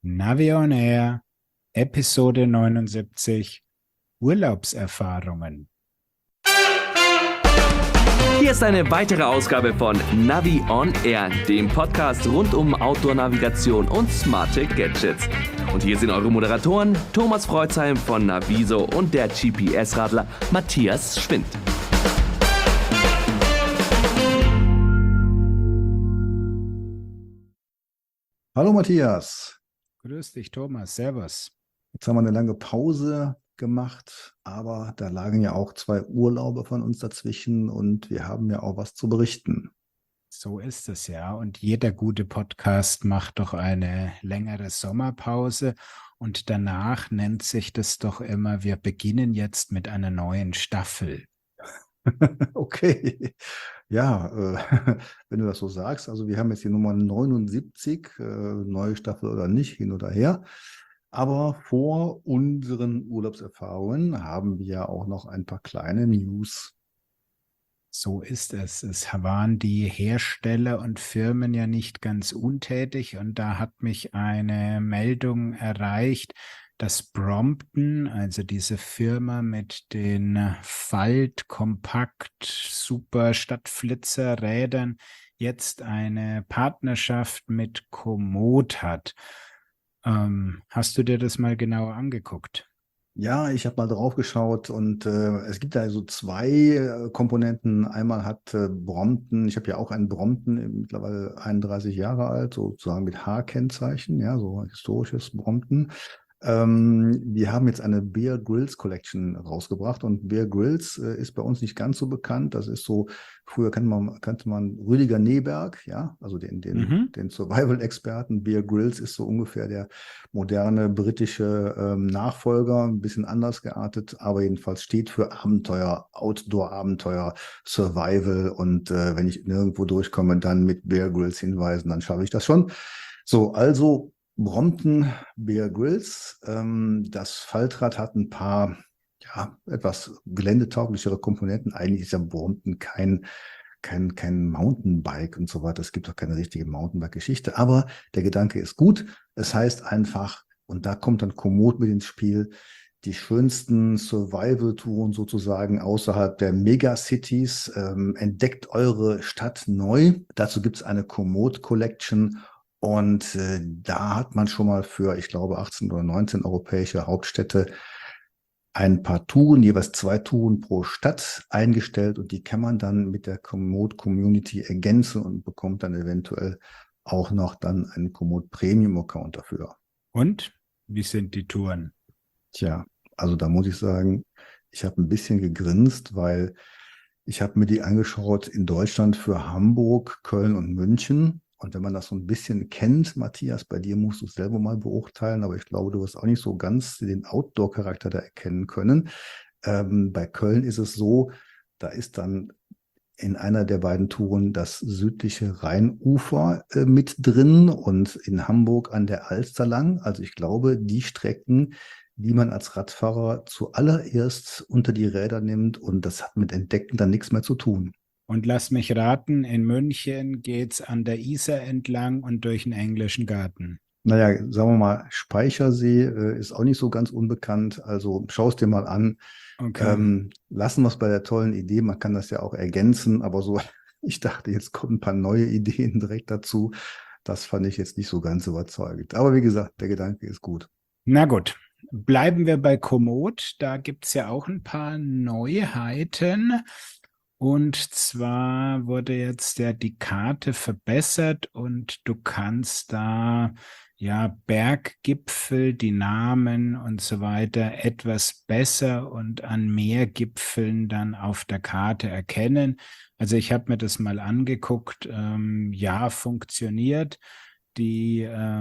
Navi on Air, Episode 79, Urlaubserfahrungen. Hier ist eine weitere Ausgabe von Navi on Air, dem Podcast rund um Outdoor-Navigation und smarte Gadgets. Und hier sind eure Moderatoren Thomas Freuzheim von Naviso und der GPS-Radler Matthias Schwind. Hallo Matthias, Grüß dich, Thomas. Servus. jetzt haben wir eine lange Pause gemacht, aber da lagen ja auch 2 Urlaube von uns dazwischen und wir haben ja auch was zu berichten. So ist es ja. Und jeder gute Podcast macht doch eine längere Sommerpause. Und danach nennt sich das doch immer, wir beginnen jetzt mit einer neuen Staffel. Okay, ja, wenn du das so sagst, also wir haben jetzt die Nummer 79, neue Staffel oder nicht, hin oder her. Aber vor unseren Urlaubserfahrungen haben wir ja auch noch ein paar kleine News. So ist es. Es waren die Hersteller und Firmen ja nicht ganz untätig und da hat mich eine Meldung erreicht, dass Brompton, also diese Firma mit den Faltkompakt Super Stadtflitzerrädern, jetzt eine Partnerschaft mit Komoot hat. Hast du dir das mal genauer angeguckt? Ja, ich habe mal drauf geschaut und es gibt da so 2 Komponenten. Einmal hat Brompton, ich habe ja auch einen Brompton, mittlerweile 31 Jahre alt, sozusagen mit H-Kennzeichen, ja, so ein historisches Brompton. Wir haben jetzt eine Bear Grylls Collection rausgebracht und Bear Grylls ist bei uns nicht ganz so bekannt. Das ist so, früher kannte man Rüdiger Neberg, ja, also den Survival-Experten. Bear Grylls ist so ungefähr der moderne britische Nachfolger, ein bisschen anders geartet, aber jedenfalls steht für Abenteuer, Outdoor-Abenteuer, Survival und wenn ich nirgendwo durchkomme, dann mit Bear Grylls hinweisen, dann schaffe ich das schon. So, also Brompton Bear Grylls. Das Faltrad hat ein paar, ja, etwas geländetauglichere Komponenten. Eigentlich ist ja Brompton kein Mountainbike und so weiter. Es gibt doch keine richtige Mountainbike-Geschichte. Aber der Gedanke ist gut. Es heißt einfach, und da kommt dann Komoot mit ins Spiel, die schönsten Survival-Touren sozusagen außerhalb der Megacities. Entdeckt eure Stadt neu. Dazu gibt es eine Komoot-Collection. Und da hat man schon mal für, ich glaube, 18 oder 19 europäische Hauptstädte ein paar Touren, jeweils 2 Touren pro Stadt eingestellt. Und die kann man dann mit der Komoot-Community ergänzen und bekommt dann eventuell auch noch dann einen Komoot Premium-Account dafür. Und wie sind die Touren? Tja, also da muss ich sagen, ich habe ein bisschen gegrinst, weil ich habe mir die angeschaut in Deutschland für Hamburg, Köln und München. Und wenn man das so ein bisschen kennt, Matthias, bei dir musst du es selber mal beurteilen, aber ich glaube, du wirst auch nicht so ganz den Outdoor-Charakter da erkennen können. Bei Köln ist es so, da ist dann in einer der beiden Touren das südliche Rheinufer mit drin und in Hamburg an der Alster lang. Also ich glaube, die Strecken, die man als Radfahrer zuallererst unter die Räder nimmt, und das hat mit Entdecken dann nichts mehr zu tun. Und lass mich raten, in München geht's an der Isar entlang und durch den Englischen Garten. Naja, sagen wir mal, Speichersee ist auch nicht so ganz unbekannt. Also schau es dir mal an. Okay. Lassen wir es bei der tollen Idee. Man kann das ja auch ergänzen, aber so, ich dachte, jetzt kommen ein paar neue Ideen direkt dazu. Das fand ich jetzt nicht so ganz überzeugend. Aber wie gesagt, der Gedanke ist gut. Na gut, bleiben wir bei Komoot. Da gibt's ja auch ein paar Neuheiten. Und zwar wurde jetzt die Karte verbessert und du kannst da ja Berggipfel, die Namen und so weiter etwas besser und an mehr Gipfeln dann auf der Karte erkennen. Also ich habe mir das mal angeguckt, ja, funktioniert. Die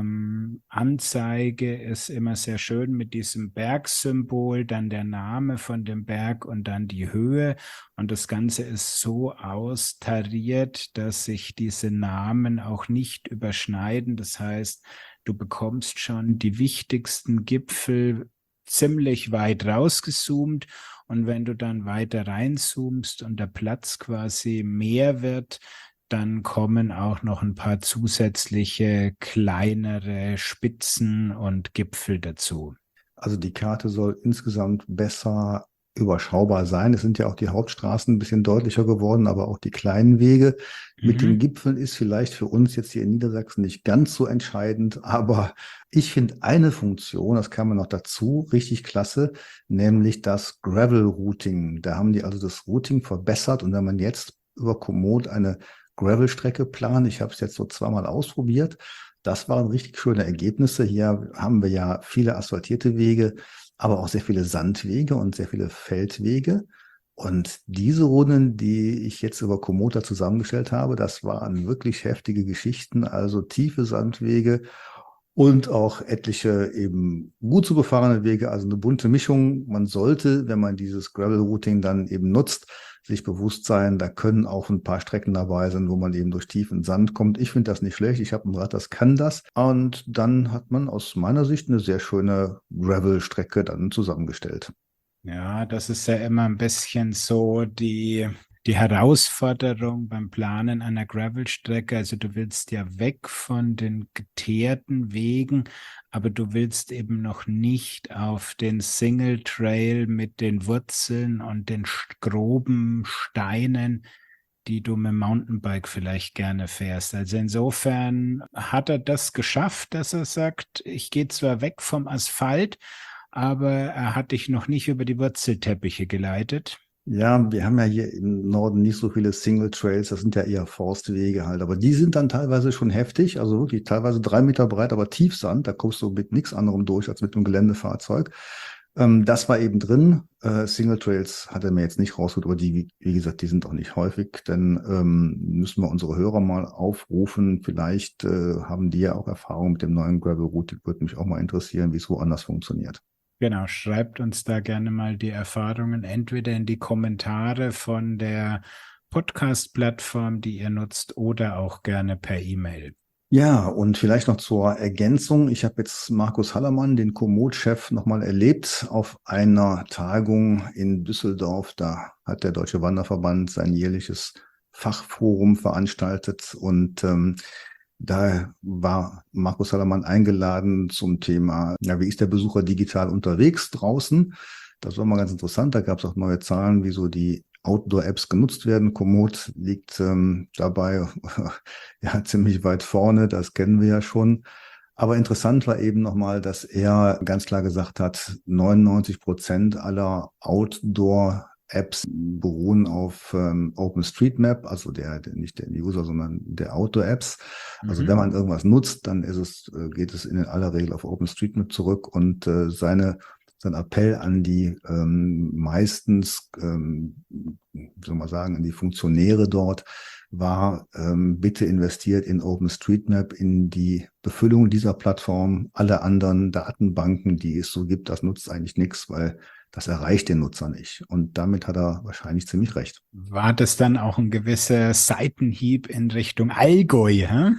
Anzeige ist immer sehr schön mit diesem Bergsymbol, dann der Name von dem Berg und dann die Höhe. Und das Ganze ist so austariert, dass sich diese Namen auch nicht überschneiden. Das heißt, du bekommst schon die wichtigsten Gipfel ziemlich weit rausgezoomt. Und wenn du dann weiter reinzoomst und der Platz quasi mehr wird, dann kommen auch noch ein paar zusätzliche kleinere Spitzen und Gipfel dazu. Also die Karte soll insgesamt besser überschaubar sein. Es sind ja auch die Hauptstraßen ein bisschen deutlicher geworden, aber auch die kleinen Wege. Mit den Mhm. Gipfeln ist vielleicht für uns jetzt hier in Niedersachsen nicht ganz so entscheidend, aber ich finde eine Funktion, das kam mir noch dazu, richtig klasse, nämlich das Gravel-Routing. Da haben die also das Routing verbessert und wenn man jetzt über Komoot eine Gravel-Strecke plant, ich habe es jetzt so zweimal ausprobiert, das waren richtig schöne Ergebnisse. Hier haben wir ja viele asphaltierte Wege, aber auch sehr viele Sandwege und sehr viele Feldwege. Und diese Runden, die ich jetzt über Komoot zusammengestellt habe, das waren wirklich heftige Geschichten, also tiefe Sandwege und auch etliche eben gut zu befahrene Wege, also eine bunte Mischung. Man sollte, wenn man dieses Gravel-Routing dann eben nutzt, sich bewusst sein, da können auch ein paar Strecken dabei sein, wo man eben durch tiefen Sand kommt. Ich finde das nicht schlecht. Ich habe ein Rad, das kann das. Und dann hat man aus meiner Sicht eine sehr schöne Gravel-Strecke dann zusammengestellt. Ja, das ist ja immer ein bisschen so die Herausforderung beim Planen einer Gravelstrecke. Also du willst ja weg von den geteerten Wegen, aber du willst eben noch nicht auf den Single Trail mit den Wurzeln und den groben Steinen, die du mit dem Mountainbike vielleicht gerne fährst. Also insofern hat er das geschafft, dass er sagt, ich gehe zwar weg vom Asphalt, aber er hat dich noch nicht über die Wurzelteppiche geleitet. Ja, wir haben ja hier im Norden nicht so viele Single Trails, das sind ja eher Forstwege halt, aber die sind dann teilweise schon heftig, also wirklich teilweise 3 Meter breit, aber Tiefsand, da kommst du mit nichts anderem durch als mit einem Geländefahrzeug. Das war eben drin. Single Trails hat er mir jetzt nicht rausgeholt, aber die, wie gesagt, die sind auch nicht häufig, denn müssen wir unsere Hörer mal aufrufen. Vielleicht haben die ja auch Erfahrung mit dem neuen Gravel Routing, würde mich auch mal interessieren, wie es woanders funktioniert. Genau, schreibt uns da gerne mal die Erfahrungen entweder in die Kommentare von der Podcast-Plattform, die ihr nutzt, oder auch gerne per E-Mail. Ja, und vielleicht noch zur Ergänzung. Ich habe jetzt Markus Hallermann, den Komoot-Chef, nochmal erlebt auf einer Tagung in Düsseldorf. Da hat der Deutsche Wanderverband sein jährliches Fachforum veranstaltet und da war Markus Hallermann eingeladen zum Thema, ja, wie ist der Besucher digital unterwegs draußen? Das war mal ganz interessant. Da gab es auch neue Zahlen, wie so die Outdoor-Apps genutzt werden. Komoot liegt dabei ja ziemlich weit vorne, das kennen wir ja schon. Aber interessant war eben nochmal, dass er ganz klar gesagt hat, 99% aller Outdoor-Apps beruhen auf OpenStreetMap, also nicht der User, sondern der Outdoor-Apps. Also wenn man irgendwas nutzt, dann geht es in aller Regel auf OpenStreetMap zurück und sein Appell an die meistens, wie soll man sagen, an die Funktionäre dort war, bitte investiert in OpenStreetMap, in die Befüllung dieser Plattform. Alle anderen Datenbanken, die es so gibt, das nutzt eigentlich nichts, weil das erreicht den Nutzer nicht. Und damit hat er wahrscheinlich ziemlich recht. War das dann auch ein gewisser Seitenhieb in Richtung Allgäu? Hä?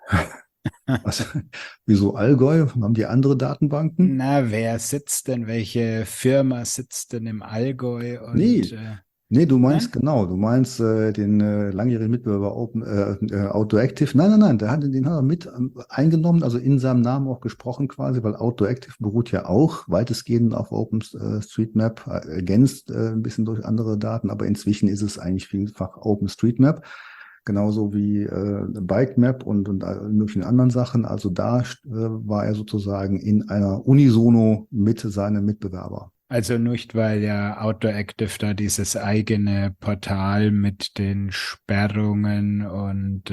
Was, wieso Allgäu? Haben die andere Datenbanken? Na, wer sitzt denn? Welche Firma sitzt denn im Allgäu? Und Nee, nee, du meinst ne? genau, du meinst den langjährigen Mitbewerber Outdoor Active. Nein, den hat er mit eingenommen, also in seinem Namen auch gesprochen quasi, weil Outdoor Active beruht ja auch weitestgehend auf OpenStreetMap, ergänzt ein bisschen durch andere Daten, aber inzwischen ist es eigentlich vielfach OpenStreetMap. Genauso wie Bikemap und all möglichen anderen Sachen. Also da war er sozusagen in einer Unisono mit seinem Mitbewerber. Also nicht, weil ja Outdoor Active da dieses eigene Portal mit den Sperrungen und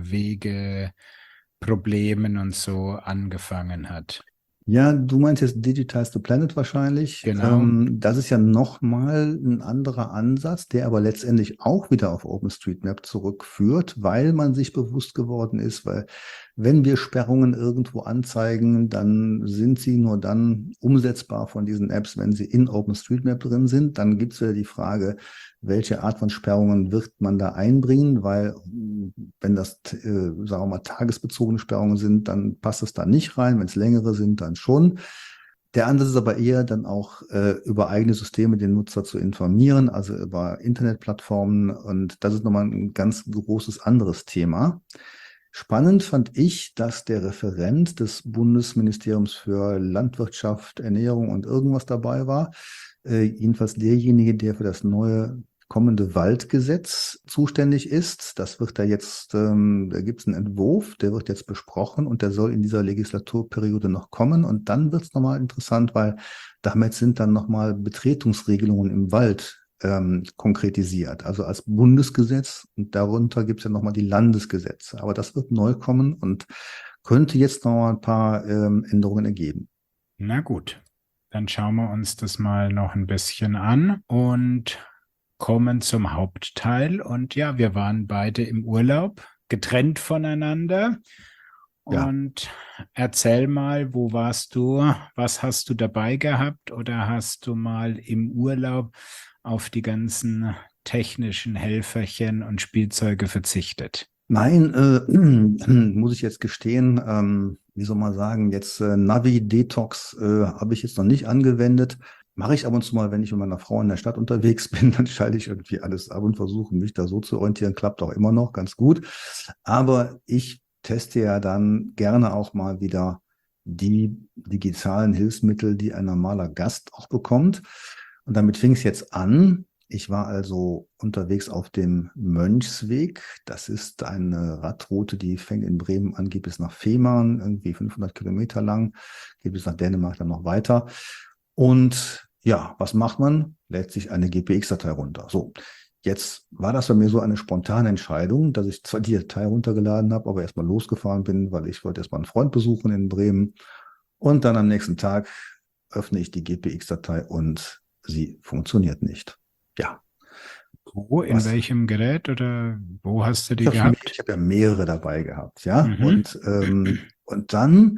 Wegeproblemen und so angefangen hat. Ja, du meinst jetzt Digitize the Planet wahrscheinlich. Genau. Das ist ja nochmal ein anderer Ansatz, der aber letztendlich auch wieder auf OpenStreetMap zurückführt, weil man sich bewusst geworden ist, weil wenn wir Sperrungen irgendwo anzeigen, dann sind sie nur dann umsetzbar von diesen Apps, wenn sie in OpenStreetMap drin sind. Dann gibt es ja die Frage, welche Art von Sperrungen wird man da einbringen, weil wenn das, sagen wir mal, tagesbezogene Sperrungen sind, dann passt es da nicht rein. Wenn es längere sind, dann schon. Der Ansatz ist aber eher dann auch über eigene Systeme den Nutzer zu informieren, also über Internetplattformen. Und das ist nochmal ein ganz großes anderes Thema. Spannend fand ich, dass der Referent des Bundesministeriums für Landwirtschaft, Ernährung und irgendwas dabei war. Jedenfalls derjenige, der für das neue kommende Waldgesetz zuständig ist. Das wird da jetzt, da gibt es einen Entwurf, der wird jetzt besprochen und der soll in dieser Legislaturperiode noch kommen. Und dann wird es nochmal interessant, weil damit sind dann nochmal Betretungsregelungen im Wald konkretisiert, also als Bundesgesetz, und darunter gibt es ja nochmal die Landesgesetze. Aber das wird neu kommen und könnte jetzt noch mal ein paar Änderungen ergeben. Na gut, dann schauen wir uns das mal noch ein bisschen an und kommen zum Hauptteil. Und ja, wir waren beide im Urlaub, getrennt voneinander. Ja. Und erzähl mal, wo warst du? Was hast du dabei gehabt? Oder hast du mal im Urlaub auf die ganzen technischen Helferchen und Spielzeuge verzichtet? Nein, muss ich jetzt gestehen, wie soll man sagen, jetzt Navi-Detox habe ich jetzt noch nicht angewendet. Mache ich ab und zu mal, wenn ich mit meiner Frau in der Stadt unterwegs bin, dann schalte ich irgendwie alles ab und versuche mich da so zu orientieren. Klappt auch immer noch ganz gut. Aber ich teste ja dann gerne auch mal wieder die digitalen Hilfsmittel, die ein normaler Gast auch bekommt. Und damit fing es jetzt an. Ich war also unterwegs auf dem Mönchsweg. Das ist eine Radroute, die fängt in Bremen an, geht bis nach Fehmarn, irgendwie 500 Kilometer lang, geht bis nach Dänemark, dann noch weiter. Und ja, was macht man? Lädt sich eine GPX-Datei runter. So, jetzt war das bei mir so eine spontane Entscheidung, dass ich zwar die Datei runtergeladen habe, aber erstmal losgefahren bin, weil ich wollte erstmal einen Freund besuchen in Bremen. Und dann am nächsten Tag öffne ich die GPX-Datei und sie funktioniert nicht. Ja. Wo, in welchem Gerät oder wo hast du die Ich gehabt? habe ja mehrere dabei gehabt, ja. Mhm. Und dann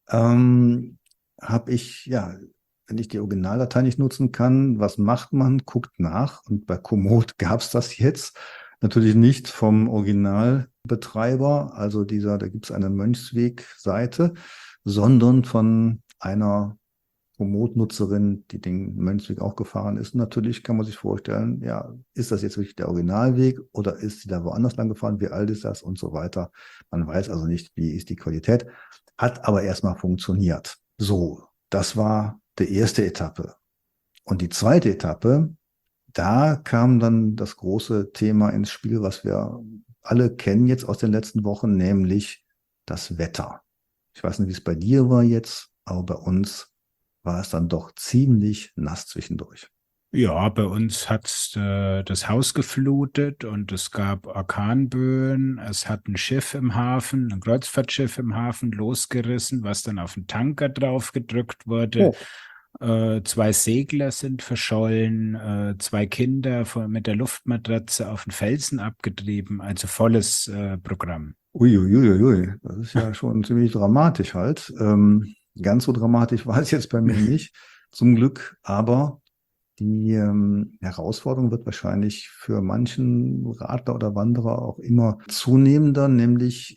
habe ich, ja, wenn ich die Originaldatei nicht nutzen kann, was macht man? Guckt nach. Und bei Komoot gab es das jetzt. Natürlich nicht vom Originalbetreiber, also da gibt es eine Mönchsweg-Seite, sondern von einer Komoot-Nutzerin, die den Mönchsweg auch gefahren ist. Und natürlich kann man sich vorstellen, ja, ist das jetzt wirklich der Originalweg oder ist sie da woanders lang gefahren? Wie alt ist das und so weiter? Man weiß also nicht, wie ist die Qualität. Hat aber erstmal funktioniert. So, das war die erste Etappe. Und die zweite Etappe, da kam dann das große Thema ins Spiel, was wir alle kennen jetzt aus den letzten Wochen, nämlich das Wetter. Ich weiß nicht, wie es bei dir war jetzt, aber bei uns war es dann doch ziemlich nass zwischendurch. Ja, bei uns hat das Haus geflutet und es gab Orkanböen. Es hat ein Schiff im Hafen, ein Kreuzfahrtschiff im Hafen losgerissen, was dann auf den Tanker drauf gedrückt wurde. Oh. 2 Segler sind verschollen, 2 Kinder mit der Luftmatratze auf den Felsen abgetrieben, also volles Programm. Uiuiuiui, das ist ja schon ziemlich dramatisch halt. Ganz so dramatisch war es jetzt bei mir nicht, zum Glück, aber die Herausforderung wird wahrscheinlich für manchen Radler oder Wanderer auch immer zunehmender, nämlich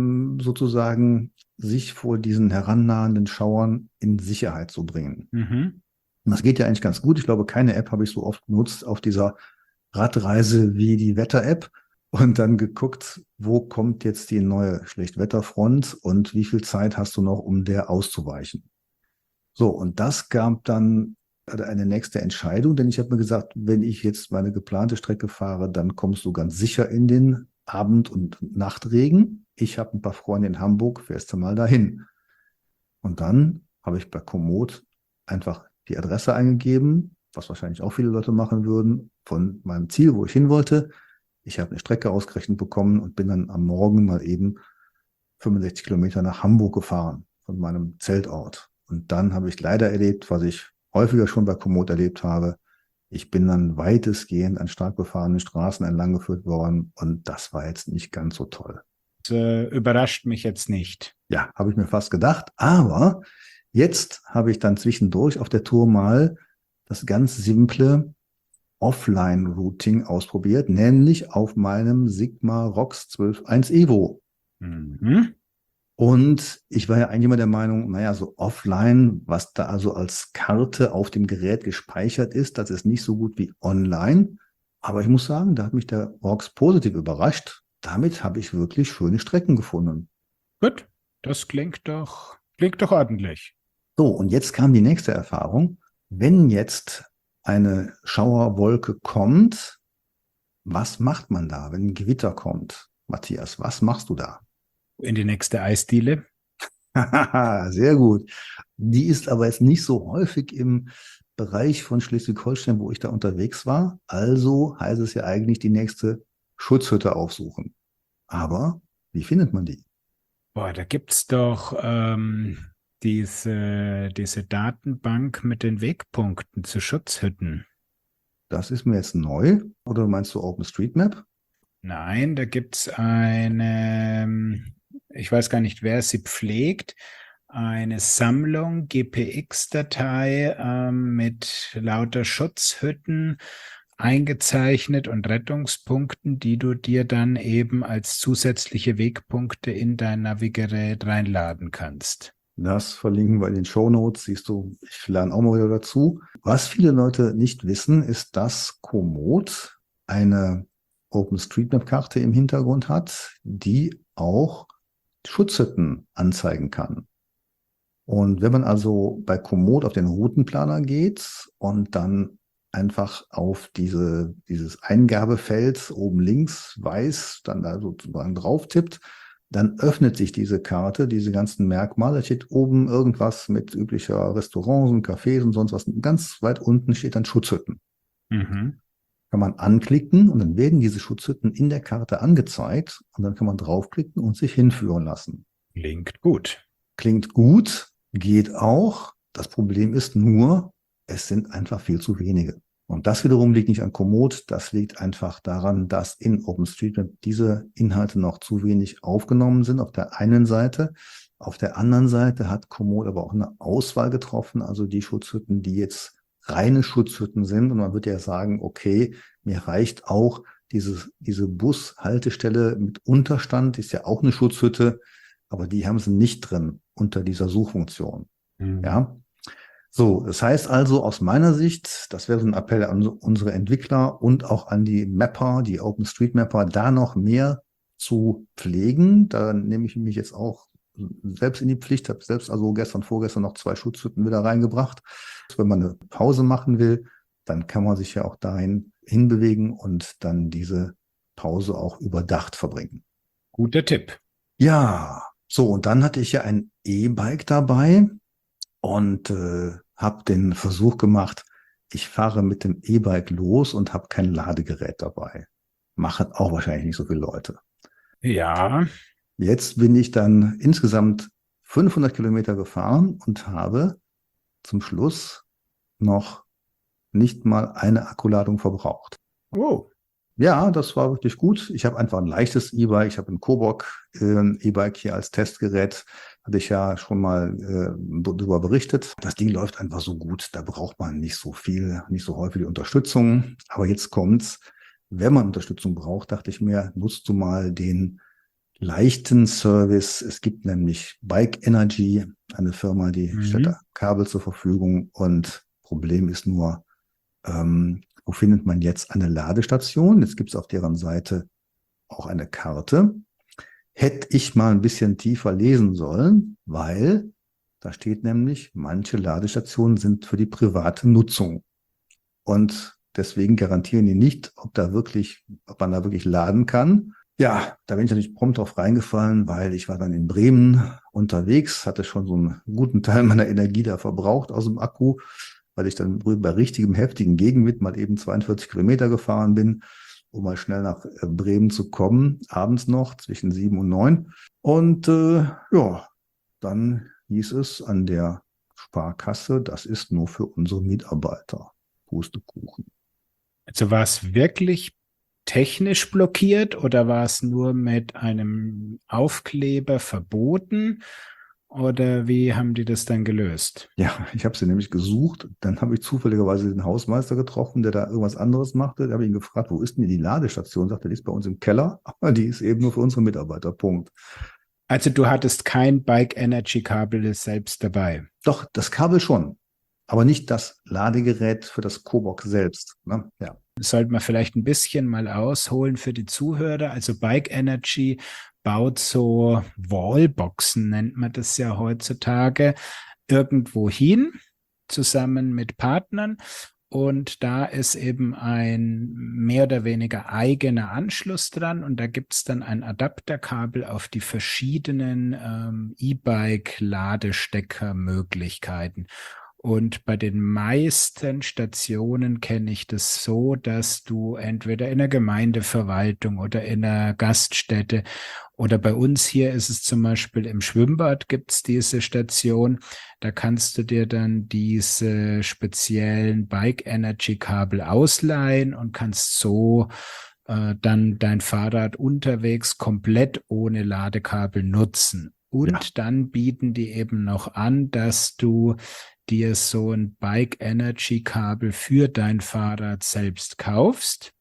sozusagen sich vor diesen herannahenden Schauern in Sicherheit zu bringen. Mhm. Und das geht ja eigentlich ganz gut. Ich glaube, keine App habe ich so oft genutzt auf dieser Radreise wie die Wetter-App und dann geguckt, wo kommt jetzt die neue Schlechtwetterfront und wie viel Zeit hast du noch, um der auszuweichen. So, und das gab dann eine nächste Entscheidung, denn ich habe mir gesagt, wenn ich jetzt meine geplante Strecke fahre, dann kommst du ganz sicher in den Abend- und Nachtregen. Ich habe ein paar Freunde in Hamburg, fährst du mal dahin. Und dann habe ich bei Komoot einfach die Adresse eingegeben, was wahrscheinlich auch viele Leute machen würden, von meinem Ziel, wo ich hin wollte. Ich habe eine Strecke ausgerechnet bekommen und bin dann am Morgen mal eben 65 Kilometer nach Hamburg gefahren, von meinem Zeltort. Und dann habe ich leider erlebt, was ich häufiger schon bei Komoot erlebt habe. Ich bin dann weitestgehend an stark befahrenen Straßen entlang geführt worden und das war jetzt nicht ganz so toll. Das überrascht mich jetzt nicht. Ja, habe ich mir fast gedacht. Aber jetzt habe ich dann zwischendurch auf der Tour mal das ganz simple Offline-Routing ausprobiert, nämlich auf meinem Sigma ROX 12.1 Evo. Mhm. Und ich war ja eigentlich immer der Meinung, naja, so offline, was da also als Karte auf dem Gerät gespeichert ist, das ist nicht so gut wie online. Aber ich muss sagen, da hat mich der Orks positiv überrascht. Damit habe ich wirklich schöne Strecken gefunden. Gut, das klingt doch ordentlich. So, und jetzt kam die nächste Erfahrung. Wenn jetzt eine Schauerwolke kommt, was macht man da, wenn ein Gewitter kommt? Matthias, was machst du da? In die nächste Eisdiele. Sehr gut. Die ist aber jetzt nicht so häufig im Bereich von Schleswig-Holstein, wo ich da unterwegs war. Also heißt es ja eigentlich die nächste Schutzhütte aufsuchen. Aber wie findet man die? Boah, da gibt's doch diese Datenbank mit den Wegpunkten zu Schutzhütten. Das ist mir jetzt neu. Oder meinst du OpenStreetMap? Nein, da gibt's eine, ich weiß gar nicht, wer sie pflegt, eine Sammlung GPX-Datei mit lauter Schutzhütten eingezeichnet und Rettungspunkten, die du dir dann eben als zusätzliche Wegpunkte in dein Navigerät reinladen kannst. Das verlinken wir in den Shownotes. Siehst du, ich lerne auch mal wieder dazu. Was viele Leute nicht wissen, ist, dass Komoot eine OpenStreetMap-Karte im Hintergrund hat, die auch Schutzhütten anzeigen kann. Und wenn man also bei Komoot auf den Routenplaner geht und dann einfach auf dieses Eingabefeld oben links weiß, dann da sozusagen drauf tippt, dann öffnet sich diese Karte, diese ganzen Merkmale. Da steht oben irgendwas mit üblicher Restaurants und Cafés und sonst was. Ganz weit unten steht dann Schutzhütten. Mhm. Kann man anklicken und dann werden diese Schutzhütten in der Karte angezeigt und dann kann man draufklicken und sich hinführen lassen. Klingt gut. Klingt gut, geht auch. Das Problem ist nur, es sind einfach viel zu wenige. Und das wiederum liegt nicht an Komoot, das liegt einfach daran, dass in OpenStreetMap diese Inhalte noch zu wenig aufgenommen sind auf der einen Seite. Auf der anderen Seite hat Komoot aber auch eine Auswahl getroffen, also die Schutzhütten, die jetzt reine Schutzhütten sind. Und man wird ja sagen, okay, mir reicht auch diese Bushaltestelle mit Unterstand, ist ja auch eine Schutzhütte, aber die haben sie nicht drin unter dieser Suchfunktion. Mhm. Ja. So, das heißt also aus meiner Sicht, das wäre so ein Appell an unsere Entwickler und auch an die Mapper, die OpenStreetMapper, da noch mehr zu pflegen. Da nehme ich mich jetzt auch selbst in die Pflicht, habe selbst also vorgestern noch 2 Schutzhütten wieder reingebracht. Wenn man eine Pause machen will, dann kann man sich ja auch dahin hinbewegen und dann diese Pause auch überdacht verbringen. Guter Tipp. Ja, so, und dann hatte ich ja ein E-Bike dabei und habe den Versuch gemacht, ich fahre mit dem E-Bike los und habe kein Ladegerät dabei. Machen auch wahrscheinlich nicht so viele Leute. Ja, Jetzt bin ich dann insgesamt 500 Kilometer gefahren und habe zum Schluss noch nicht mal eine Akkuladung verbraucht. oh, Ja, das war wirklich gut. Ich habe einfach ein leichtes E-Bike. Ich habe ein Kobok E-Bike hier als Testgerät. Hatte ich ja schon mal darüber berichtet. Das Ding läuft einfach so gut. Da braucht man nicht so viel, nicht so häufig die Unterstützung. Aber jetzt kommt's. Wenn man Unterstützung braucht, dachte ich mir, nutzt du mal den leichten Service. Es gibt nämlich Bike Energy, eine Firma, die stellt da Kabel zur Verfügung. Und Problem ist nur, wo findet man jetzt eine Ladestation? Jetzt gibt es auf deren Seite auch eine Karte. Hätte ich mal ein bisschen tiefer lesen sollen, weil da steht nämlich, manche Ladestationen sind für die private Nutzung. Und deswegen garantieren die nicht, ob man da wirklich laden kann. Ja, da bin ich natürlich prompt drauf reingefallen, weil ich war dann in Bremen unterwegs, hatte schon so einen guten Teil meiner Energie da verbraucht aus dem Akku, weil ich dann bei richtigem, heftigen Gegenwind mal eben 42 Kilometer gefahren bin, um mal schnell nach Bremen zu kommen, abends noch zwischen 7 und 9. Und ja, dann hieß es an der Sparkasse, das ist nur für unsere Mitarbeiter. Pustekuchen. also war es wirklich technisch blockiert oder war es nur mit einem Aufkleber verboten? Oder wie haben die das dann gelöst? Ja, ich habe sie nämlich gesucht. Dann habe ich zufälligerweise den Hausmeister getroffen, der da irgendwas anderes machte. Da habe ich ihn gefragt, wo ist denn die Ladestation? Sagte, die ist bei uns im Keller, aber die ist eben nur für unsere Mitarbeiter. Punkt. Also du hattest kein Bike Energy Kabel selbst dabei. Doch, das Kabel schon, aber nicht das Ladegerät für das Cobox selbst. Ne? Ja. Sollte man vielleicht ein bisschen mal ausholen für die Zuhörer. Also Bike Energy baut so Wallboxen, nennt man das ja heutzutage, irgendwo hin, zusammen mit Partnern. Und da ist eben ein mehr oder weniger eigener Anschluss dran. Und da gibt es dann ein Adapterkabel auf die verschiedenen E-Bike-Ladesteckermöglichkeiten. Und bei den meisten Stationen kenne ich das so, dass du entweder in der Gemeindeverwaltung oder in einer Gaststätte oder bei uns hier ist es zum Beispiel im Schwimmbad gibt es diese Station. Da kannst du dir dann diese speziellen Bike Energy Kabel ausleihen und kannst so dann dein Fahrrad unterwegs komplett ohne Ladekabel nutzen. Und dann bieten die eben noch an, dass du dir so ein Bike Energy Kabel für dein Fahrrad selbst kaufst,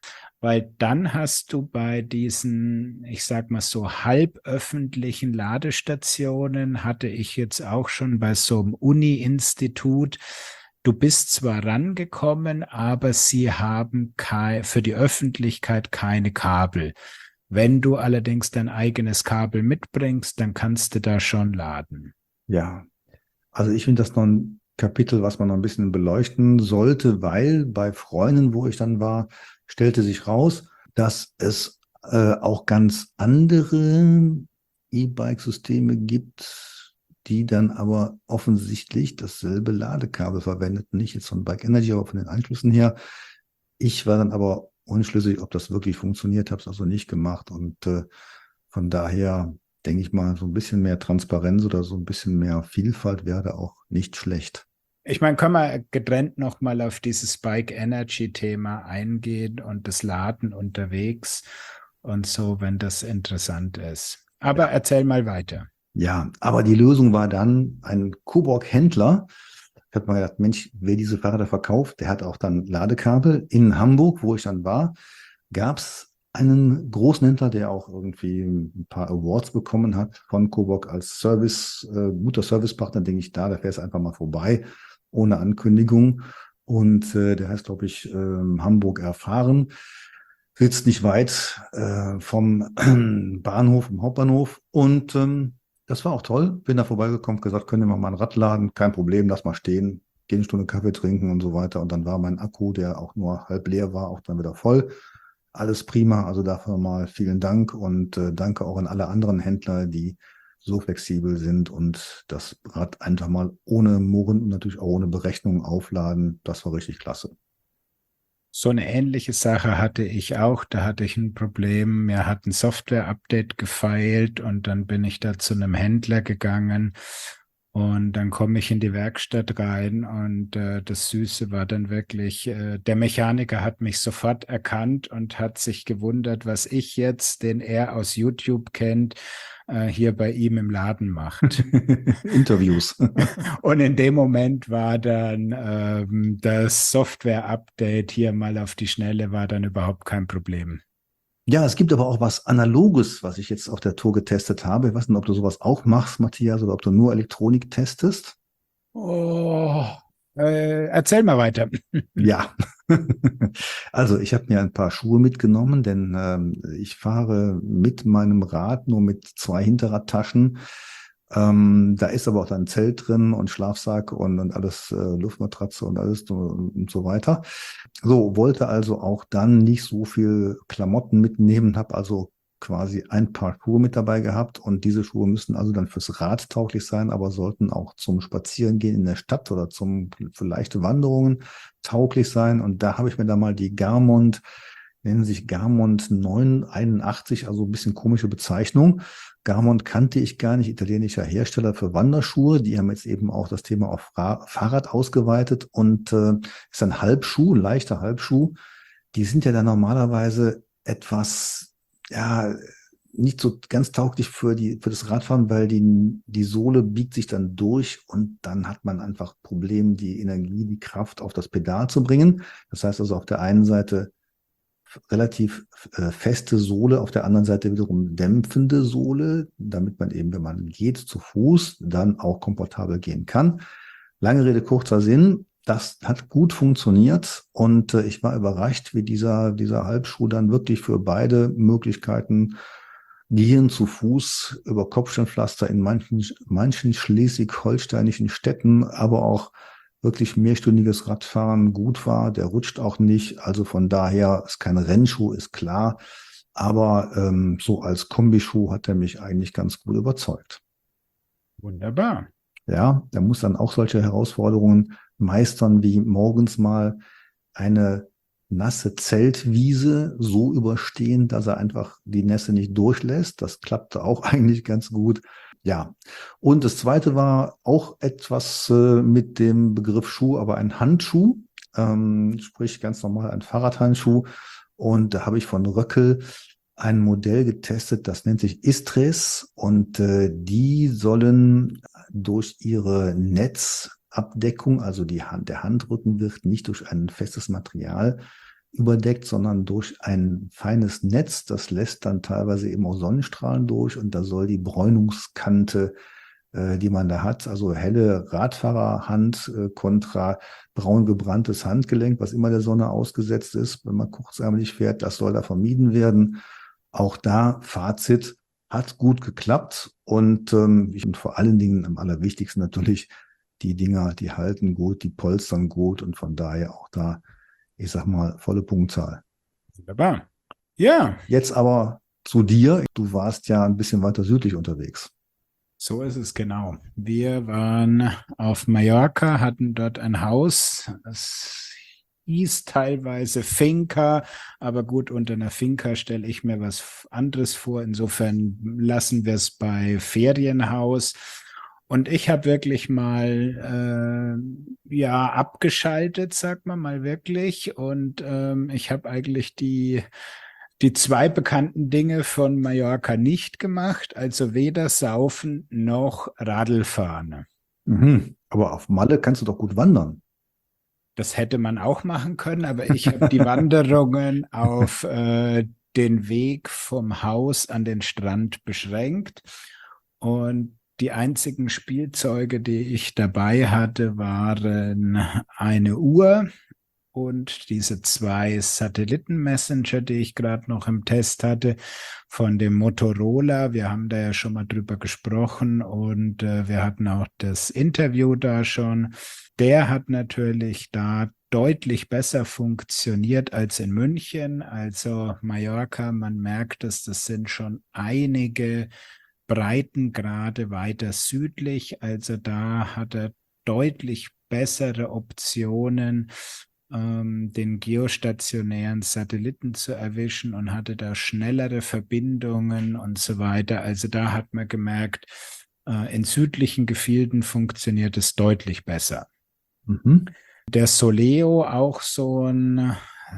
weil dann hast du bei diesen, ich sag mal so halböffentlichen Ladestationen, hatte ich jetzt auch schon bei so einem Uni-Institut, du bist zwar rangekommen, aber sie haben für die Öffentlichkeit keine Kabel. Wenn du allerdings dein eigenes Kabel mitbringst, dann kannst du da schon laden. Ja, also ich finde das noch ein Kapitel, was man noch ein bisschen beleuchten sollte, weil bei Freunden, wo ich dann war, stellte sich raus, dass es auch ganz andere E-Bike-Systeme gibt, die dann aber offensichtlich dasselbe Ladekabel verwendeten. Nicht jetzt von Bike Energy, aber von den Anschlüssen her. Ich war dann aber unschlüssig, ob das wirklich funktioniert, habe es also nicht gemacht. Und von daher denke ich mal, so ein bisschen mehr Transparenz oder so ein bisschen mehr Vielfalt wäre auch nicht schlecht. Ich meine, können wir getrennt nochmal auf dieses Bike Energy Thema eingehen und das Laden unterwegs und so, wenn das interessant ist. Aber erzähl mal weiter. Ja, aber die Lösung war dann ein Coburg-Händler. Ich habe mal gedacht, Mensch, wer diese Fahrräder verkauft, der hat auch dann Ladekabel. In Hamburg, wo ich dann war, gab es einen großen Händler, der auch irgendwie ein paar Awards bekommen hat von Coburg als Service, guter Servicepartner, denke ich, da fährst du einfach mal vorbei, ohne Ankündigung. Und der heißt, glaube ich, Hamburg erfahren. Sitzt nicht weit vom Bahnhof, vom Hauptbahnhof. Und das war auch toll. Bin da vorbeigekommen, gesagt, können wir mal ein Rad laden? Kein Problem, lass mal stehen. Geh eine Stunde Kaffee trinken und so weiter. Und dann war mein Akku, der auch nur halb leer war, auch dann wieder voll. Alles prima. Also dafür mal vielen Dank und danke auch an alle anderen Händler, die so flexibel sind und das Rad einfach mal ohne Murren und natürlich auch ohne Berechnung aufladen. Das war richtig klasse. So eine ähnliche Sache hatte ich auch. Da hatte ich ein Problem. Mir hat ein Software-Update gefeilt und dann bin ich da zu einem Händler gegangen und dann komme ich in die Werkstatt rein und das Süße war dann wirklich, der Mechaniker hat mich sofort erkannt und hat sich gewundert, was ich jetzt, den er aus YouTube kennt, hier bei ihm im Laden macht. Interviews. Und in dem Moment war dann das Software-Update hier mal auf die Schnelle, war dann überhaupt kein Problem. Ja, es gibt aber auch was Analoges, was ich jetzt auf der Tour getestet habe. Ich weiß nicht, ob du sowas auch machst, Matthias, oder ob du nur Elektronik testest. Oh, erzähl mal weiter. Ja, also ich habe mir ein paar Schuhe mitgenommen, denn ich fahre mit meinem Rad nur mit 2 Hinterradtaschen. Da ist aber auch dann ein Zelt drin und Schlafsack und alles, Luftmatratze und alles und so weiter. So, wollte also auch dann nicht so viel Klamotten mitnehmen, habe also quasi ein paar Schuhe mit dabei gehabt und diese Schuhe müssen also dann fürs Rad tauglich sein, aber sollten auch zum Spazierengehen in der Stadt oder für leichte Wanderungen tauglich sein. Und da habe ich mir da mal die Garmont, nennen sich Garmont 981, also ein bisschen komische Bezeichnung. Garmont kannte ich gar nicht, italienischer Hersteller für Wanderschuhe. Die haben jetzt eben auch das Thema auf Fahrrad ausgeweitet und ist ein Halbschuh, ein leichter Halbschuh. Die sind ja dann normalerweise etwas, ja, nicht so ganz tauglich für das Radfahren, weil die Sohle biegt sich dann durch und dann hat man einfach Probleme, die Energie, die Kraft auf das Pedal zu bringen. Das heißt also auf der einen Seite relativ feste Sohle, auf der anderen Seite wiederum dämpfende Sohle, damit man eben, wenn man geht zu Fuß, dann auch komfortabel gehen kann. Lange Rede, kurzer Sinn. Das hat gut funktioniert und ich war überrascht, wie dieser Halbschuh dann wirklich für beide Möglichkeiten Gehen zu Fuß über Kopfsteinpflaster in manchen schleswig-holsteinischen Städten, aber auch wirklich mehrstündiges Radfahren gut war. Der rutscht auch nicht. Also von daher ist kein Rennschuh, ist klar. Aber so als Kombischuh hat er mich eigentlich ganz gut überzeugt. Wunderbar. Ja, der muss dann auch solche Herausforderungen meistern, wie morgens mal eine nasse Zeltwiese so überstehen, dass er einfach die Nässe nicht durchlässt. Das klappte auch eigentlich ganz gut. Ja, und das zweite war auch etwas mit dem Begriff Schuh, aber ein Handschuh, sprich ganz normal ein Fahrradhandschuh. Und da habe ich von Röckel ein Modell getestet, das nennt sich Istres und die sollen durch ihre Netzabdeckung, also der Handrücken wird nicht durch ein festes Material überdeckt, sondern durch ein feines Netz. Das lässt dann teilweise eben auch Sonnenstrahlen durch und da soll die Bräunungskante, die man da hat, also helle Radfahrerhand kontra braun gebranntes Handgelenk, was immer der Sonne ausgesetzt ist, wenn man kurzärmlich fährt, das soll da vermieden werden. Auch da Fazit, hat gut geklappt und vor allen Dingen am allerwichtigsten natürlich, die Dinger, die halten gut, die polstern gut und von daher auch da, ich sag mal, volle Punktzahl. Wunderbar. Ja, Jetzt aber zu dir. Du warst ja ein bisschen weiter südlich unterwegs. so ist es genau. Wir waren auf Mallorca, hatten dort ein Haus. Es hieß teilweise Finca, aber gut, unter einer Finca stelle ich mir was anderes vor. Insofern lassen wir es bei Ferienhaus. Und ich habe wirklich mal abgeschaltet, sagt man mal wirklich. Und ich habe eigentlich die zwei bekannten Dinge von Mallorca nicht gemacht, also weder Saufen noch Radlfahren. Mhm. Aber auf Malle kannst du doch gut wandern. Das hätte man auch machen können, aber ich habe die Wanderungen auf den Weg vom Haus an den Strand beschränkt. Und die einzigen Spielzeuge, die ich dabei hatte, waren eine Uhr und diese 2 Satelliten-Messenger, die ich gerade noch im Test hatte, von dem Motorola. Wir haben da ja schon mal drüber gesprochen und wir hatten auch das Interview da schon. Der hat natürlich da deutlich besser funktioniert als in München. Also Mallorca, man merkt es, das sind schon einige Breitengrade weiter südlich. Also da hat er deutlich bessere Optionen, den geostationären Satelliten zu erwischen und hatte da schnellere Verbindungen und so weiter. Also da hat man gemerkt, in südlichen Gefilden funktioniert es deutlich besser. Mhm. Der Soleo, auch so ein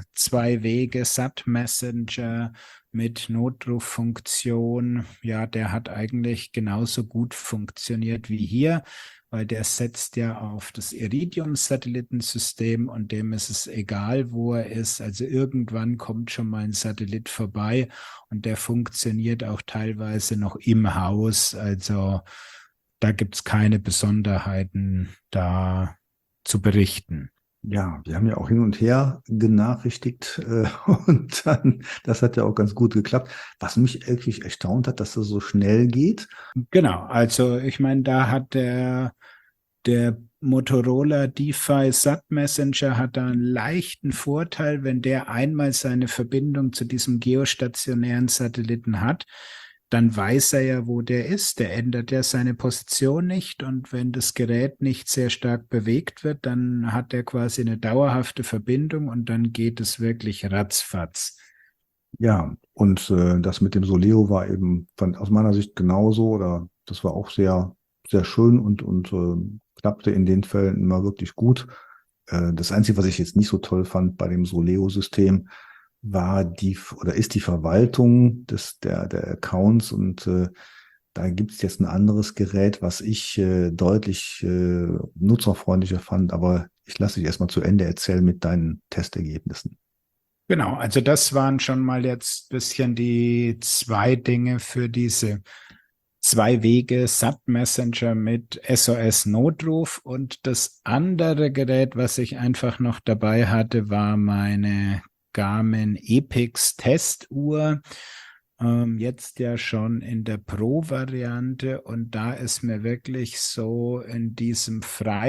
2-Wege-SAT-Messenger mit Notruffunktion. Ja, der hat eigentlich genauso gut funktioniert wie hier, weil der setzt ja auf das Iridium-Satellitensystem und dem ist es egal, wo er ist. Also irgendwann kommt schon mal ein Satellit vorbei und der funktioniert auch teilweise noch im Haus. Also da gibt es keine Besonderheiten da zu berichten. Ja, wir haben ja auch hin und her genachrichtigt und dann, das hat ja auch ganz gut geklappt. Was mich wirklich erstaunt hat, dass das so schnell geht. Genau, also ich meine, da hat der Motorola DeFi SAT Messenger hat da einen leichten Vorteil, wenn der einmal seine Verbindung zu diesem geostationären Satelliten hat, dann weiß er ja, wo der ist. Der ändert ja seine Position nicht und wenn das Gerät nicht sehr stark bewegt wird, dann hat er quasi eine dauerhafte Verbindung und dann geht es wirklich ratzfatz. Ja, und das mit dem Soleo war eben aus meiner Sicht genauso oder das war auch sehr, sehr schön und klappte in den Fällen immer wirklich gut. Das Einzige, was ich jetzt nicht so toll fand bei dem Soleo-System, war ist die Verwaltung der Accounts und da gibt es jetzt ein anderes Gerät, was ich deutlich nutzerfreundlicher fand, aber ich lasse dich erstmal zu Ende erzählen mit deinen Testergebnissen. Genau, also das waren schon mal jetzt ein bisschen die zwei Dinge für diese zwei Wege SAT-Messenger mit SOS-Notruf. Und das andere Gerät, was ich einfach noch dabei hatte, war meine Garmin Epix Testuhr. Jetzt ja schon in der Pro-Variante, und da ist mir wirklich so in diesem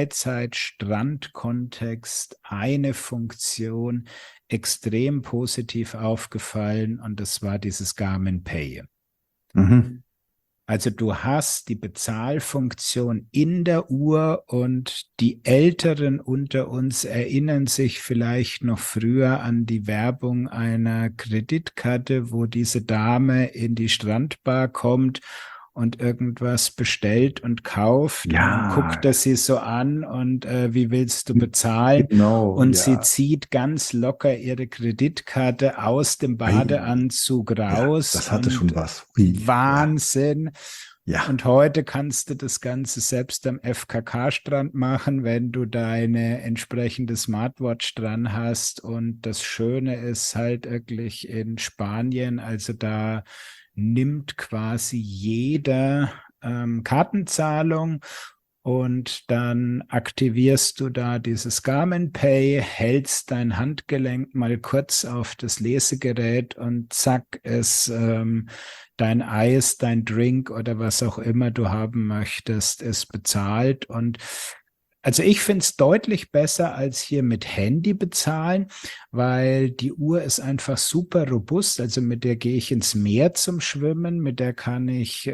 Freizeit-Strand-Kontext eine Funktion extrem positiv aufgefallen, und das war dieses Garmin Pay. Mhm. Also du hast die Bezahlfunktion in der Uhr, und die Älteren unter uns erinnern sich vielleicht noch früher an die Werbung einer Kreditkarte, wo diese Dame in die Strandbar kommt und irgendwas bestellt und kauft, und dann Ja, guckt er sie so an und wie willst du bezahlen? genau, Und sie ja. zieht ganz locker ihre Kreditkarte aus dem Ei, Badeanzug ja, raus, das hatte schon und was. Ui, ja, Wahnsinn. ja. Und heute kannst du das Ganze selbst am FKK-Strand machen, wenn du deine entsprechende Smartwatch dran hast. Und das Schöne ist halt wirklich in Spanien, also da nimmt quasi jeder Kartenzahlung, und dann aktivierst du da dieses Garmin Pay, hältst dein Handgelenk mal kurz auf das Lesegerät, und zack, ist dein Eis, dein Drink oder was auch immer du haben möchtest, ist bezahlt. Und also ich finde es deutlich besser als hier mit Handy bezahlen, weil die Uhr ist einfach super robust. Also mit der gehe ich ins Meer zum Schwimmen, mit der kann ich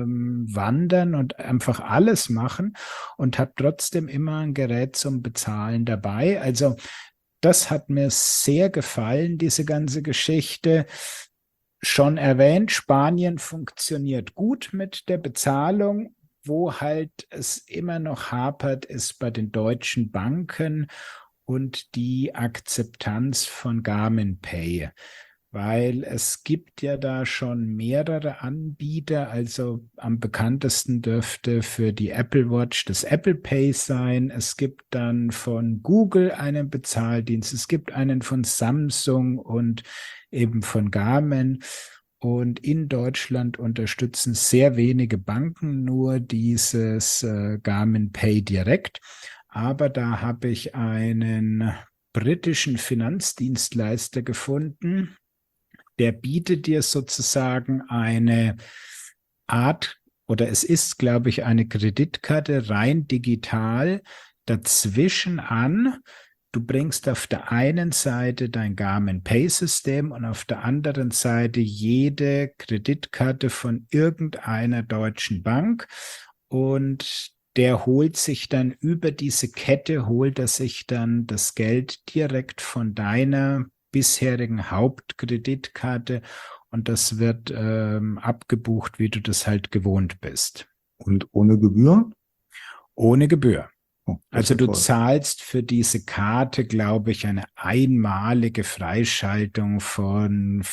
wandern und einfach alles machen, und habe trotzdem immer ein Gerät zum Bezahlen dabei. Also das hat mir sehr gefallen, diese ganze Geschichte. Schon erwähnt, Spanien funktioniert gut mit der Bezahlung. Wo halt es immer noch hapert, ist bei den deutschen Banken und die Akzeptanz von Garmin Pay. Weil es gibt ja da schon mehrere Anbieter. Also am bekanntesten dürfte für die Apple Watch das Apple Pay sein. Es gibt dann von Google einen Bezahldienst. Es gibt einen von Samsung und eben von Garmin. Und in Deutschland unterstützen sehr wenige Banken nur dieses Garmin Pay direkt. Aber da habe ich einen britischen Finanzdienstleister gefunden, der bietet dir sozusagen eine Art, oder es ist, glaube ich, eine Kreditkarte rein digital dazwischen an. Du bringst auf der einen Seite dein Garmin Pay-System und auf der anderen Seite jede Kreditkarte von irgendeiner deutschen Bank, und der holt sich dann über diese Kette, holt er sich dann das Geld direkt von deiner bisherigen Hauptkreditkarte, und das wird abgebucht, wie du das halt gewohnt bist. Und ohne Gebühr? Ohne Gebühr. Oh, das ist Also ja du toll. zahlst für diese Karte, glaube ich, eine einmalige Freischaltung von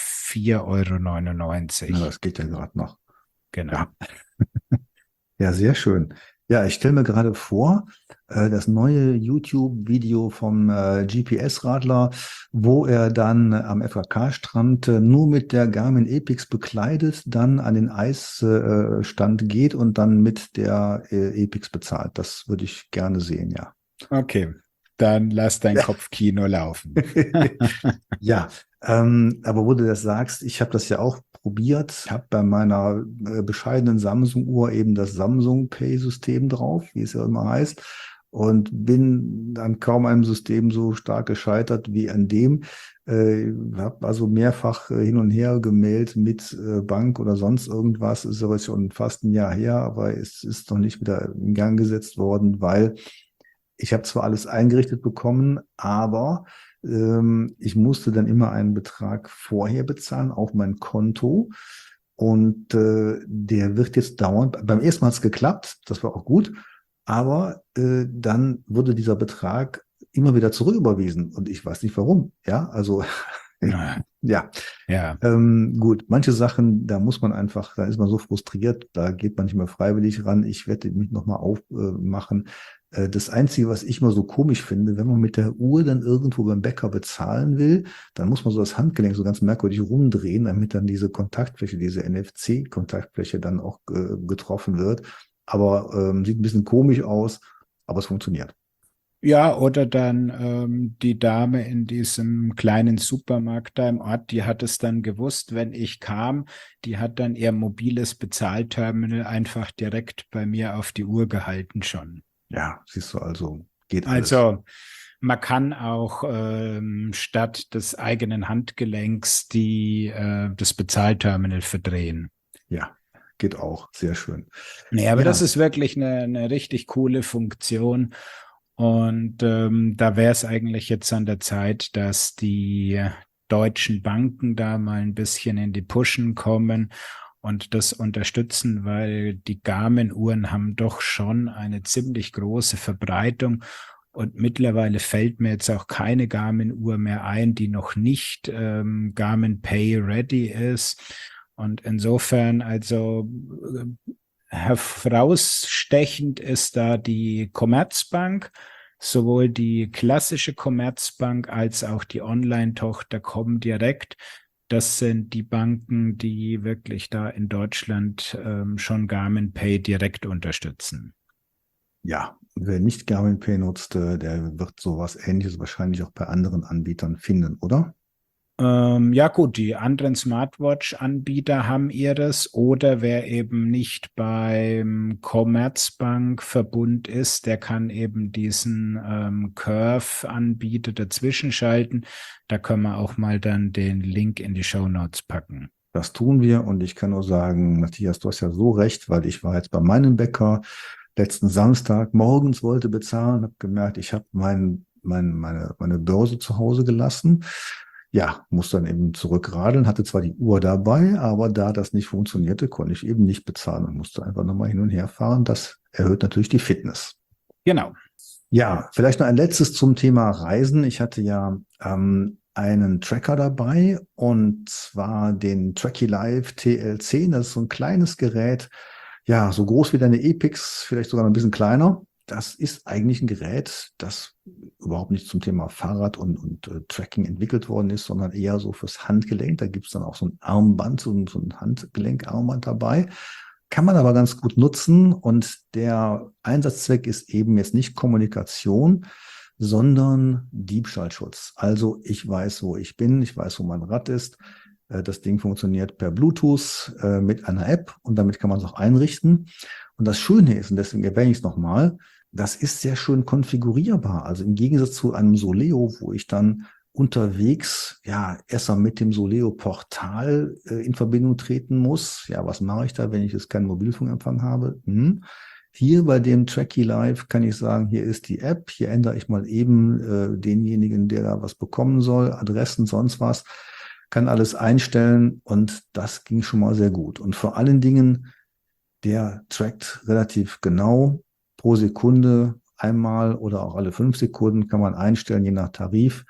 4,99 Na, Euro. das geht ja gerade noch. Genau. Ja, ja, sehr schön. Ja, ich stelle mir gerade vor, das neue YouTube-Video vom GPS-Radler, wo er dann am FKK-Strand nur mit der Garmin Epix bekleidet, dann an den Eisstand geht und dann mit der Epix bezahlt. Das würde ich gerne sehen, ja. Okay, dann lass dein Kopfkino laufen. Ja, aber wo du das sagst, ich habe das ja auch probiert, habe bei meiner bescheidenen Samsung-Uhr eben das Samsung Pay-System drauf, wie es ja immer heißt, und bin an kaum einem System so stark gescheitert wie an dem. Habe also mehrfach hin und her gemailt mit Bank oder sonst irgendwas. Ist aber schon fast ein Jahr her, aber es ist noch nicht wieder in Gang gesetzt worden, weil ich habe zwar alles eingerichtet bekommen, aber ich musste dann immer einen Betrag vorher bezahlen auf mein Konto. Und der wird jetzt dauernd, beim ersten Mal hat es geklappt, das war auch gut, aber dann wurde dieser Betrag immer wieder zurücküberwiesen und ich weiß nicht warum. Ja, also Ja, Ja, gut, manche Sachen, da muss man einfach, da ist man so frustriert, da geht man nicht mehr freiwillig ran. Ich werde mich nochmal aufmachen. Das Einzige, was ich mal so komisch finde, wenn man mit der Uhr dann irgendwo beim Bäcker bezahlen will, dann muss man so das Handgelenk so ganz merkwürdig rumdrehen, damit dann diese Kontaktfläche, diese NFC-Kontaktfläche dann auch getroffen wird. Aber sieht ein bisschen komisch aus, aber es funktioniert. ja, oder dann die Dame in diesem kleinen Supermarkt da im Ort, die hat es dann gewusst, wenn ich kam, die hat dann ihr mobiles Bezahlterminal einfach direkt bei mir auf die Uhr gehalten schon. Ja, siehst du also, geht alles. Also man kann auch statt des eigenen Handgelenks das Bezahlterminal verdrehen. Ja, geht auch. Sehr schön. Nee, aber das Ja, ist wirklich eine richtig coole Funktion. Und da wäre es eigentlich jetzt an der Zeit, dass die deutschen Banken da mal ein bisschen in die Pushen kommen und das unterstützen, weil die Garmin-Uhren haben doch schon eine ziemlich große Verbreitung. Und mittlerweile fällt mir jetzt auch keine Garmin-Uhr mehr ein, die noch nicht Garmin Pay ready ist. Und insofern, also herausstechend ist da die Commerzbank, sowohl die klassische Commerzbank als auch die Online-Tochter Comdirect. Das sind die Banken, die wirklich da in Deutschland schon Garmin Pay direkt unterstützen. ja. Wer nicht Garmin Pay nutzt, der wird sowas Ähnliches wahrscheinlich auch bei anderen Anbietern finden, oder? Ja gut, die anderen Smartwatch-Anbieter haben ihres oder wer eben nicht beim Commerzbank-Verbund ist, der kann eben diesen Curve-Anbieter dazwischen schalten. Da können wir auch mal dann den Link in die Shownotes packen. Das tun wir und ich kann nur sagen, Matthias, du hast ja so recht, weil ich war jetzt bei meinem Bäcker letzten Samstag morgens, wollte bezahlen, habe gemerkt, ich habe meine Börse zu Hause gelassen. Ja, muss dann eben zurückradeln, hatte zwar die Uhr dabei, aber da das nicht funktionierte, konnte ich eben nicht bezahlen und musste einfach nochmal hin und her fahren. Das erhöht natürlich die Fitness. Genau. Ja, vielleicht noch ein letztes zum Thema Reisen. Ich hatte ja einen Tracker dabei und zwar den Tracky Live TL10. Das ist so ein kleines Gerät, ja, so groß wie deine Epix, vielleicht sogar noch ein bisschen kleiner. Das ist eigentlich ein Gerät, das überhaupt nicht zum Thema Fahrrad und Tracking entwickelt worden ist, sondern eher so fürs Handgelenk. Da gibt's dann auch so ein Armband, so ein Handgelenkarmband dabei. Kann man aber ganz gut nutzen und der Einsatzzweck ist eben jetzt nicht Kommunikation, sondern Diebstahlschutz. Also ich weiß, wo ich bin, ich weiß, wo mein Rad ist. Das Ding funktioniert per Bluetooth mit einer App und damit kann man es auch einrichten. Und das Schöne ist, und deswegen erwähne ich es nochmal, das ist sehr schön konfigurierbar. Also im Gegensatz zu einem Soleo, wo ich dann unterwegs ja erstmal mit dem Soleo-Portal in Verbindung treten muss. Ja, was mache ich da, wenn ich jetzt keinen Mobilfunkempfang habe? Hier bei dem Tracky Live kann ich sagen, hier ist die App, hier ändere ich mal eben denjenigen, der da was bekommen soll, Adressen, sonst was, kann alles einstellen und das ging schon mal sehr gut. Und vor allen Dingen, der trackt relativ genau pro Sekunde einmal oder auch alle 5 Sekunden kann man einstellen, je nach Tarif.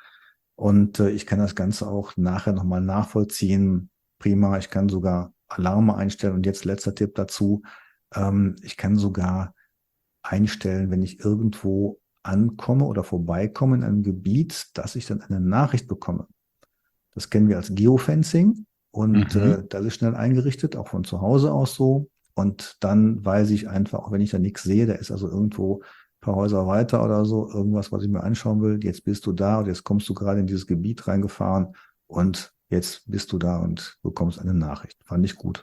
Und ich kann das Ganze auch nachher nochmal nachvollziehen. Prima, ich kann sogar Alarme einstellen. Und jetzt letzter Tipp dazu. Ich kann sogar einstellen, wenn ich irgendwo ankomme oder vorbeikomme in einem Gebiet, dass ich dann eine Nachricht bekomme. Das kennen wir als Geofencing. Und das ist schnell eingerichtet, auch von zu Hause aus so. Und dann weiß ich einfach, auch wenn ich da nichts sehe, da ist also irgendwo ein paar Häuser weiter oder so, irgendwas, was ich mir anschauen will. Jetzt bist du da und jetzt kommst du gerade in dieses Gebiet reingefahren und jetzt bist du da und bekommst eine Nachricht. Fand ich gut.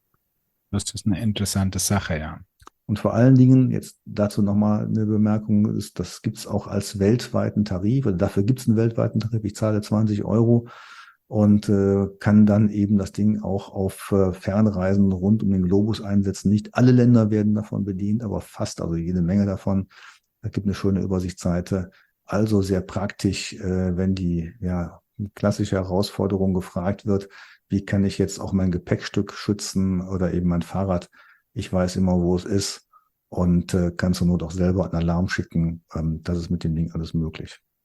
Das ist eine interessante Sache, ja. Und vor allen Dingen, jetzt dazu nochmal eine Bemerkung, das gibt es auch als weltweiten Tarif, oder dafür gibt es einen weltweiten Tarif. Ich zahle 20 Euro und kann dann eben das Ding auch auf Fernreisen rund um den Globus einsetzen. Nicht alle Länder werden davon bedient, aber fast, also jede Menge davon. Es gibt eine schöne Übersichtsseite. Also sehr praktisch, wenn die klassische Herausforderung gefragt wird, wie kann ich jetzt auch mein Gepäckstück schützen oder eben mein Fahrrad. Ich weiß immer, wo es ist und kann zur Not auch selber einen Alarm schicken. Das ist mit dem Ding alles möglich.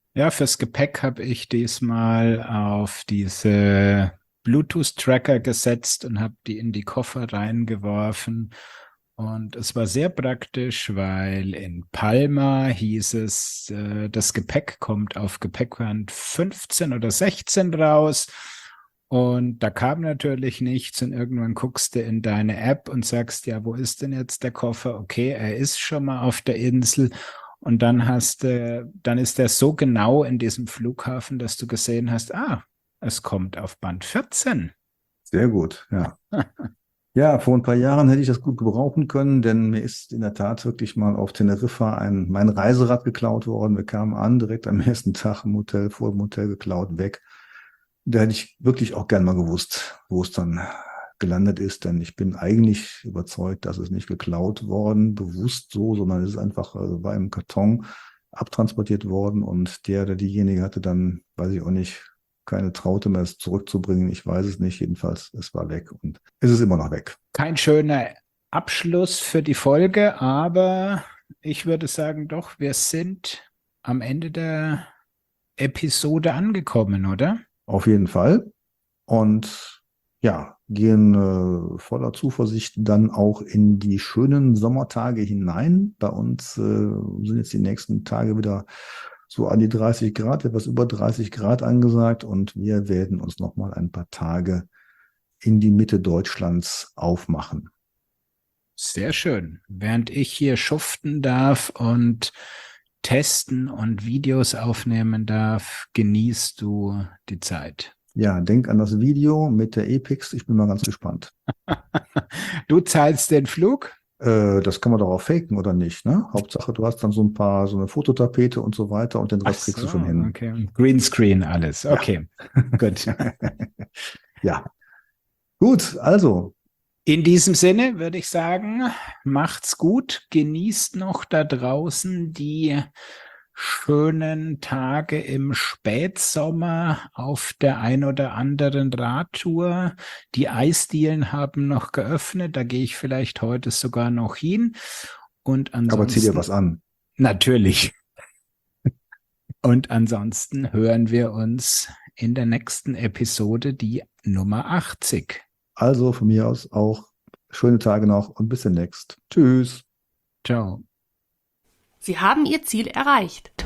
Ja, fürs Gepäck habe ich diesmal auf diese Bluetooth-Tracker gesetzt und habe die in die Koffer reingeworfen. Und es war sehr praktisch, weil in Palma hieß es, das Gepäck kommt auf Gepäckband 15 oder 16 raus. Und da kam natürlich nichts. Und irgendwann guckst du in deine App und sagst, ja, wo ist denn jetzt der Koffer? Okay, er ist schon mal auf der Insel. Und dann ist der so genau in diesem Flughafen, dass du gesehen hast, es kommt auf Band 14. Sehr gut, ja. Ja, vor ein paar Jahren hätte ich das gut gebrauchen können, denn mir ist in der Tat wirklich mal auf Teneriffa mein Reiserad geklaut worden. Wir kamen an, direkt am ersten Tag im Hotel, vor dem Hotel geklaut, weg. Da hätte ich wirklich auch gern mal gewusst, wo es dann gelandet ist, denn ich bin eigentlich überzeugt, dass es nicht geklaut worden, bewusst so, sondern es ist einfach, war im Karton abtransportiert worden und der oder diejenige hatte dann, weiß ich auch nicht, keine Traute mehr, es zurückzubringen. Ich weiß es nicht. Jedenfalls, es war weg und es ist immer noch weg. Kein schöner Abschluss für die Folge, aber ich würde sagen, doch, wir sind am Ende der Episode angekommen, oder? Auf jeden Fall. Und ja, gehen voller Zuversicht dann auch in die schönen Sommertage hinein. Bei uns sind jetzt die nächsten Tage wieder so an die 30 Grad, etwas über 30 Grad angesagt. Und wir werden uns nochmal ein paar Tage in die Mitte Deutschlands aufmachen. Sehr schön. Während ich hier schuften darf und testen und Videos aufnehmen darf, genießt du die Zeit. Ja, denk an das Video mit der Epix. Ich bin mal ganz gespannt. Du zahlst den Flug? Das kann man doch auch faken, oder nicht? Ne? Hauptsache, du hast dann so eine Fototapete und so weiter und den Ach Rest kriegst so, du schon hin. okay. Und Greenscreen alles. Ja. Okay, gut. Ja, gut, also. In diesem Sinne würde ich sagen, macht's gut, genießt noch da draußen die schönen Tage im Spätsommer auf der ein oder anderen Radtour. Die Eisdielen haben noch geöffnet, da gehe ich vielleicht heute sogar noch hin. Und Aber zieh dir ansonsten, was an. natürlich. Und ansonsten hören wir uns in der nächsten Episode, die Nummer 80. Also von mir aus auch schöne Tage noch und bis demnächst. Tschüss. Ciao. Sie haben Ihr Ziel erreicht.